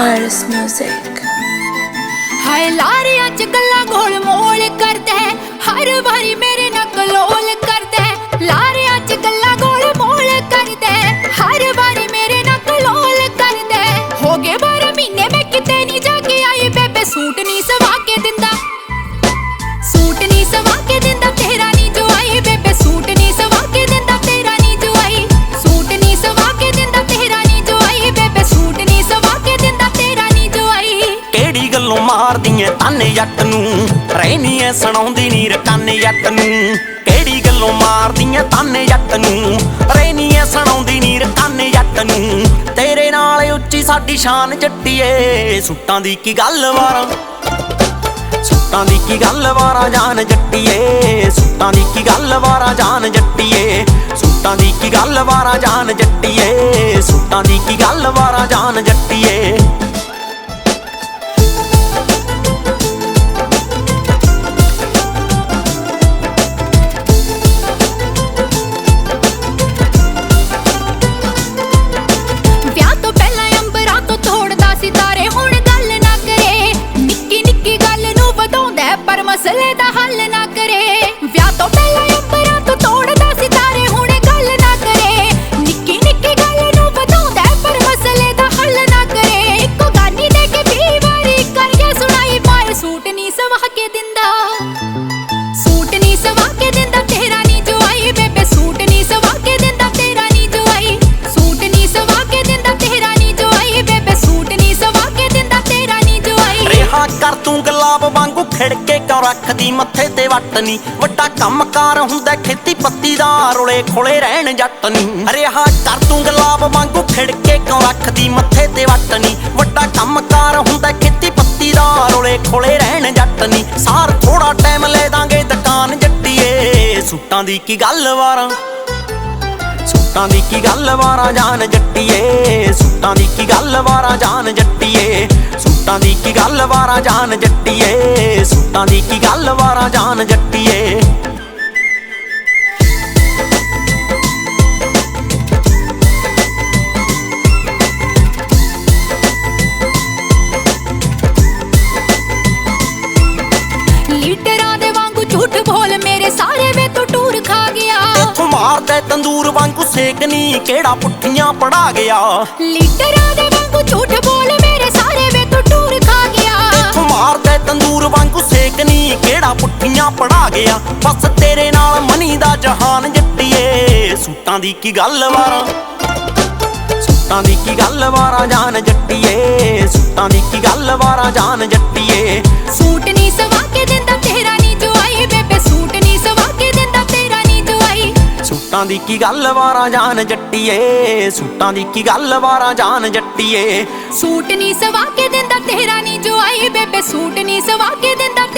Iris Music। हाय लारिया च गल्ला गोल मोल करदा है, हर बारी मेरे नाल कलोल करदा है। लारिया च गल्ला गोल मोल करदा है, हर बारी मेरे नाल कलोल करदा है। हो गए 12 महीने मैं किते नहीं जाके आई, बेबे सूट नहीं सवा के दिंदा, सूट नहीं सवा के दिंदा तेरा नहीं जो आई। बेबे सूट नहीं सवा के दिंदा तेरा नहीं जो आई, सूट नहीं सवा के दिंदा तेरा नहीं जो आई। बेबे सूट नहीं सवा के दिंदा तेरा नहीं जो आई। केड़ी गल्लों मारदी ऐ ताने जट नूं, रहनी ऐ सुणाउंदी नी रकाने जट नूं। केड़ी गल्लों मारदी ऐ ताने जट नूं, रहनी ऐ सुणाउंदी नी रकाने जट नूं। तेरे नाल उच्ची साडी शान जट्टीए, सुट्टां दी की गल वारां, सुट्टां दी की गल वारां जान जट्टीए। सुट्टां दी की गल वारां जान जट्टीए, सुट्टां दी की गल वारां जान जट्टीए। सुट्टां दी की गल वारां जान जट्टीए। मसले दा हल ना करे, विआह तो पहला अंबरां तो तोड़दा सितारे, हुण गल ना करे। निक्की निक्की गल नूं वधाउंदा पर मसले दा हल ना करे। इक्को गानी दे के 20 वारी करिए सुनाई, पाए सूट नहीं सवा के दिंदा, सूट नहीं सवा के दिंदा तेरा नहीं जो आई। बेबे सूट नहीं सवा के दिंदा तेरा नहीं जो आई, सूट नहीं सवा के दिंदा तेरा नहीं जो आई। बेबे सूट नहीं सवा के दिंदा तेरा नहीं जो आई। रेहा कर तूं गुलाब वांगू खिड़के क्यों रखदी मत्थे ते वट नी, वड्डा कंमकार हुंदा खेती पत्ती दा, रोले खोले रहण जट नी। रेहा कर तूं गुलाब वांगू खिड़के क्यों रखदी मत्थे ते वट नी, वड्डा कंमकार हुंदा खेती पत्ती दा, रोले खोले रहण जट नी। सार थोड़ा टाइम ले दांगे दुकान जट्टीए, सूटां दी की गल वारां, सूटां दी की गल वारां जान जट्टीए। सूटां दी की गल वारां जान जट्टीए, सूटां दी की गल वारां जान जट्टीए। सूटां दी की गल वारां जान जट्टीए। लीडरां दे वांगू झूठ बोल मेरे सारे वे तो टूर खा गया। इत्थों मारदे तंदूर वांगू सेकनी, केड़ा पुट्ठियां पढ़ा गया। लीडरां दे वांगू झूठ बोल मेरे सारे वे तो टूर खा गया। इत्थों मारदे तंदूर वांगू सेकनी, केड़ा पुट्ठियां पढ़ा गया। बस तेरे नाल मनी दा जहान जट्टीए, सूटां दी की गल वारां, सूटां दी की गल वारां जान जट्टीए। सूटां दी की गल वारां जान जट्टीए। सूट नहीं सवा के दिंदा तेरा नहीं जो आई। बेबे सूट नहीं सवा के दिंदा तेरा नहीं जो आई। सूटां दी की गल वारां जान जट्टीए, सूटां दी की गल वारां जान जट्टीए। सूट नहीं सवा के दिंदा तेरा नहीं जो आई। बेबे सूट नहीं सवा के दिंदा